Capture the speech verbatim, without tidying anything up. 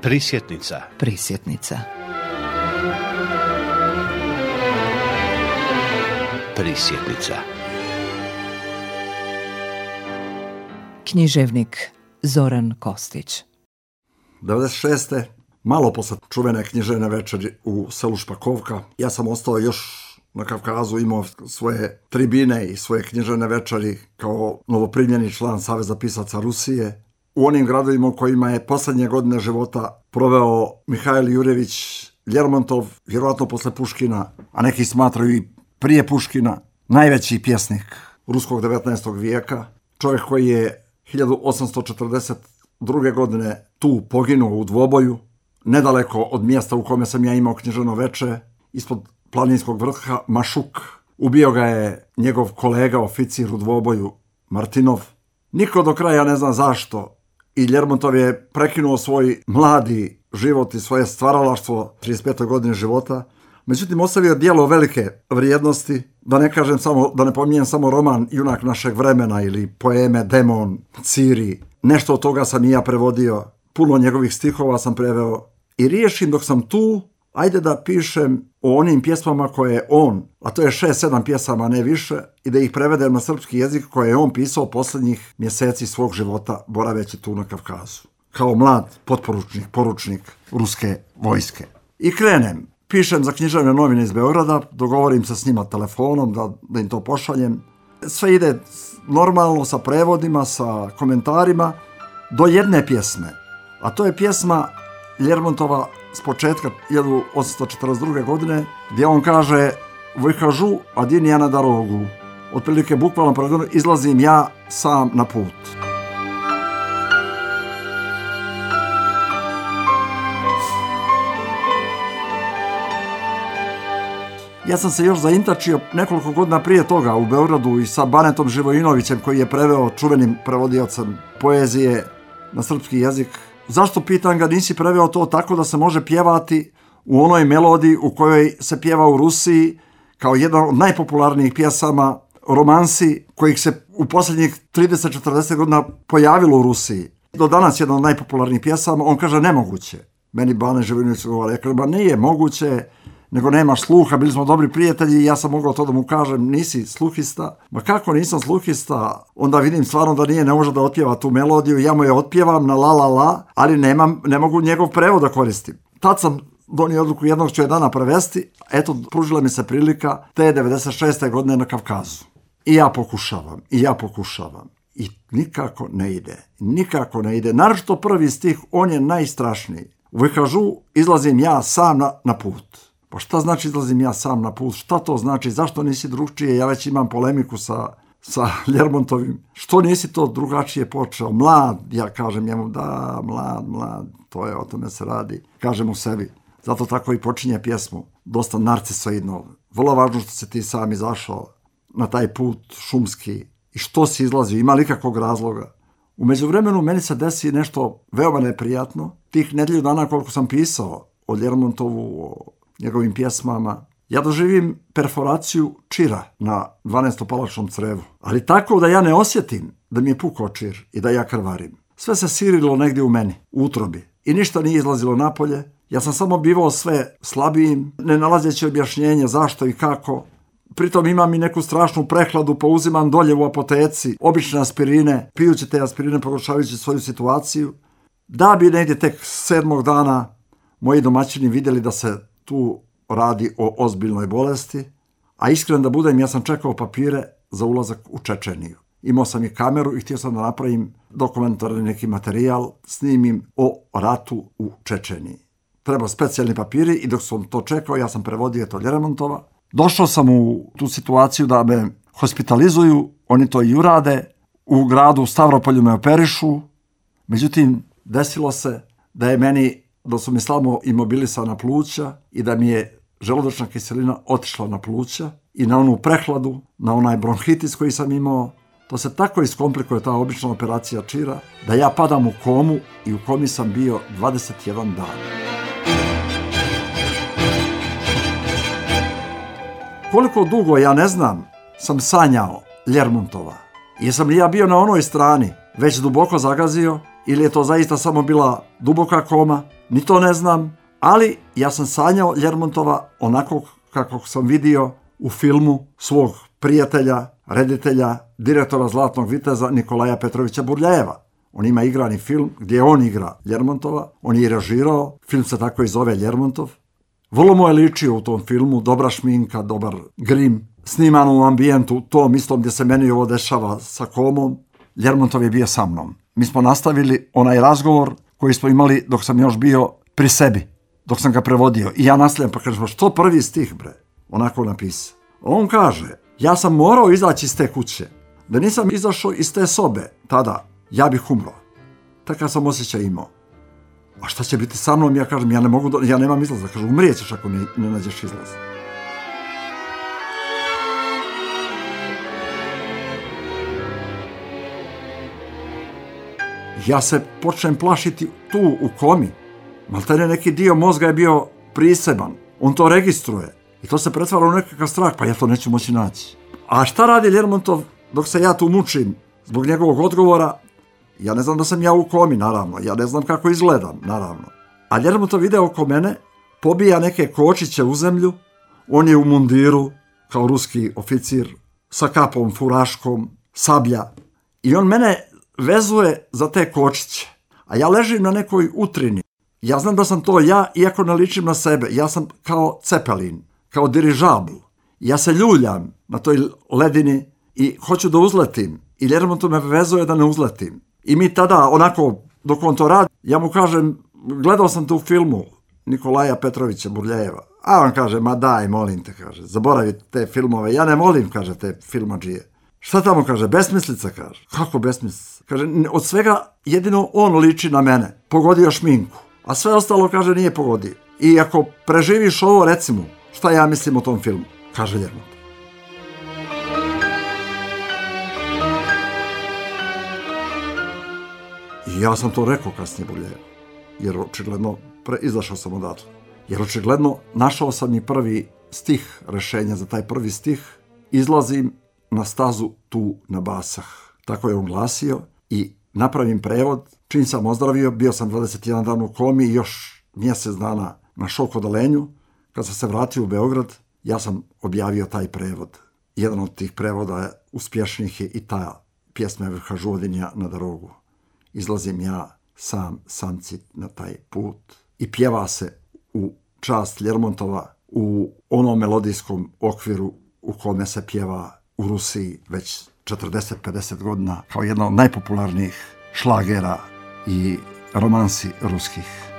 Prisjetnica. Prisjetnica. Prisjetnica. Književnik Zoran Kostić. devedeset šeste. malo posle čuvene književne večeri u selu Špakovka, ja sam ostao još na Kavkazu, imao svoje tribine i svoje književne večeri kao novoprimljeni član Saveza pisaca Rusije. U onim gradovima u kojima je posljednje godine života proveo Mihajl Jurjević Ljermontov, vjerojatno posle Puškina, a neki smatraju i prije Puškina, najveći pjesnik ruskog devetnaestog vijeka. Čovjek koji je hiljadu osamsto četrdeset druge. godine tu poginuo u dvoboju, nedaleko od mjesta u kome sam ja imao književno veče, ispod planinskog vrha Mašuk. Ubio ga je njegov kolega, oficir u dvoboju, Martinov. Niko do kraja ne zna zašto. I Ljermontov je prekinuo svoj mladi život i svoje stvaralaštvo trideset petoj godine života. Međutim, ostavio djelo velike vrijednosti, da ne kažem samo, da ne pominjem samo roman Junak našeg vremena ili poeme Demon, Ciri. Nešto od toga sam i ja prevodio. Puno njegovih stihova sam preveo. I riješim dok sam tu, ajde da pišem o onim pjesmama koje je on, a to je šest sedam pjesama, ne više, i da ih prevedem na srpski jezik koje je on pisao posljednjih mjeseci svog života, boraveći tu na Kavkazu. Kao mlad potporučnik, poručnik ruske vojske. I krenem. Pišem za književne novine iz Beograda, dogovorim se s njima telefonom da, da im to pošaljem. Sve ide normalno sa prevodima, sa komentarima, do jedne pjesme. A to je pjesma Ljermontova s početka hiljadu osamsto četrdeset druge. godine, gdje on kaže "Vyhожу один я на дорогу". Otprilike bukvalno prevedeno, izlazim ja sam na put. Ja sam se još zaintačio nekoliko godina prije toga u Beogradu i sa Banetom Živojinovićem, koji je preveo, čuvenim prevodiocem poezije na srpski jezik. Zašto, pitan ga, nisi preveo to tako da se može pjevati u onoj melodiji u kojoj se pjeva u Rusiji, kao jedan od najpopularnijih pjesama, romansi kojih se u posljednjih trideset četrdeset godina pojavilo u Rusiji. Do danas jedan od najpopularnijih pjesama. On kaže nemoguće. Meni Bane Živojinović govori, ja kažem, ba nije moguće, nego nemaš sluha, bili smo dobri prijatelji i ja sam mogao to da mu kažem, nisi sluhista. Ma kako nisam sluhista? Onda vidim stvarno da nije, ne može da otpjeva tu melodiju, ja mu je otpjevam na la la la, ali nemam, ne mogu njegov prevod da koristim. Tad sam donio odluku, jednog ću je dana prevesti, eto, pružila mi se prilika te devedeset šeste. godine na Kavkazu. I ja pokušavam, i ja pokušavam. I nikako ne ide, nikako ne ide. Naročito prvi stih, on je najstrašniji. Vyhожу, izlazim ja sam na, na put. Pa šta znači izlazim ja sam na put? Šta to znači? Zašto nisi drugčije? Ja već imam polemiku sa, sa Ljermontovim. Što nisi to drugačije počeo? Mlad, ja kažem njemu, da, mlad, mlad, to je, o tome se radi. Kažem u sebi. Zato tako i počinje pjesmu. Dosta narcisoidno. Vrlo važno što si ti sam izašao na taj put šumski. I što si izlazio? Ima li kakvog razloga? U međuvremenu meni se desi nešto veoma neprijatno. Tih nedelju dana koliko sam pisao o Ljermontovu, o njegovim pjesmama, ja doživim perforaciju čira na dvanaestopalačnom crevu. Ali tako da ja ne osjetim da mi je pukao čir i da ja krvarim. Sve se sirilo negdje u meni, u utrobi. I ništa nije izlazilo napolje. Ja sam samo bivao sve slabijim, ne nalazeći objašnjenje zašto i kako. Pritom imam i neku strašnu prehladu, pa uzimam dolje u apoteci obične aspirine, pijući te aspirine, pogoršavajući svoju situaciju. Da bi negdje tek sedmog dana moji domaćini vidjeli da se tu radi o ozbiljnoj bolesti, a iskren da budem, ja sam čekao papire za ulazak u Čečeniju. Imao sam i kameru i htio sam da napravim dokumentarni neki materijal, snimim o ratu u Čečeniji. Treba specijalni papiri i dok sam to čekao, ja sam prevodio to Ljermontova. Došao sam u tu situaciju da me hospitalizuju, oni to i urade, u gradu Stavropolju me operišu, međutim, desilo se da je meni, da su mi slabo imobilisana pluća i da mi je želudačna kiselina otišla na pluća i na onu prehladu, na onaj bronhitis koji sam imao. To se tako iskomplikuje, ta obična operacija čira, da ja padam u komu i u komi sam bio dvadeset jedan dan. Koliko dugo, ja ne znam, sam sanjao Ljermontova. Jesam li ja bio na onoj strani, već duboko zagazio, ili je to zaista samo bila duboka koma, ni to ne znam, ali ja sam sanjao Ljermontova onako kako sam vidio u filmu svog prijatelja, reditelja, direktora Zlatnog viteza Nikolaja Petrovića Burljajeva. On ima igrani film gdje on igra Ljermontova, on je i režirao, film se tako i zove Ljermontov. Vrlo mu je ličio u tom filmu, dobra šminka, dobar grim, snimano u ambijentu, tom istom gdje se meni ovo dešava sa komom. Ljermontov je bio sa mnom. Mi smo nastavili onaj razgovor koji smo imali dok sam još bio pri sebi, dok sam ga prevodio. I ja nastavljam pa kažem, što prvi stih bre? Onako napisao. On kaže, ja sam morao izaći iz te kuće. Da nisam izašao iz te sobe tada, ja bih umro. Takav sam osjećaj imao. A šta će biti sa mnom? Ja kažem, ja ne mogu, do... ja nemam izlaza. Kažem, umrijećeš ako ne, ne nađeš izlaz. Ja se počnem plašiti tu u komi. Maltene neki dio mozga je bio priseban. On to registruje. I to se pretvara u nekakav strah, pa ja to neću moći naći. A šta radi Ljermontov dok se ja tu mučim zbog njegovog odgovora? Ja ne znam da sam ja u komi, naravno. Ja ne znam kako izgledam, naravno. A Ljermontov ide oko mene, pobija neke kočiće u zemlju. On je u mundiru, kao ruski oficir, sa kapom, furaškom, sablja. I on mene vezuje za te kočiće. A ja ležim na nekoj utrini. Ja znam da sam to ja, iako ne ličim na sebe. Ja sam kao cepelin, kao dirižabl. Ja se ljuljam na toj ledini i hoću da uzletim. I Ljermontov me vezuje da ne uzletim. I mi tada, onako, dok on to radi, ja mu kažem, gledao sam te u filmu Nikolaja Petrovića Burljajeva. A on kaže, ma daj, molim te, kaže, zaboravi te filmove. Ja ne volim, kaže, te filmadžije. Šta tamo, kaže, besmislica, kaže. Kako besmislica? Kaže, od svega jedino on liči na mene. Pogodio šminku. A sve ostalo, kaže, nije pogodio. I ako preživiš ovo, recimo, šta ja mislim o tom filmu? Kaže Ljermontov. I ja sam to rekao kasnije Burljajevu. Jer očigledno, pre, izašao sam odatle. Jer očigledno, našao sam i prvi stih, rešenja za taj prvi stih. Izlazim na stazu tu na basah. Tako je on glasio i napravim prevod. Čim sam ozdravio, bio sam dvadeset jedan dan u komi i još mjesec dana na šok odalenju. Kad sam se vratio u Beograd, ja sam objavio taj prevod. Jedan od tih prevoda uspješnijih je i ta pjesma Evriha Žuvodinja na Darogu. Izlazim ja sam, samcit na taj put i pjeva se u čast Ljermontova u onom melodijskom okviru u kome se pjeva u Rusiji već četrdeset pedeset godina kao jedna od najpopularnijih šlagera i romansi ruskih.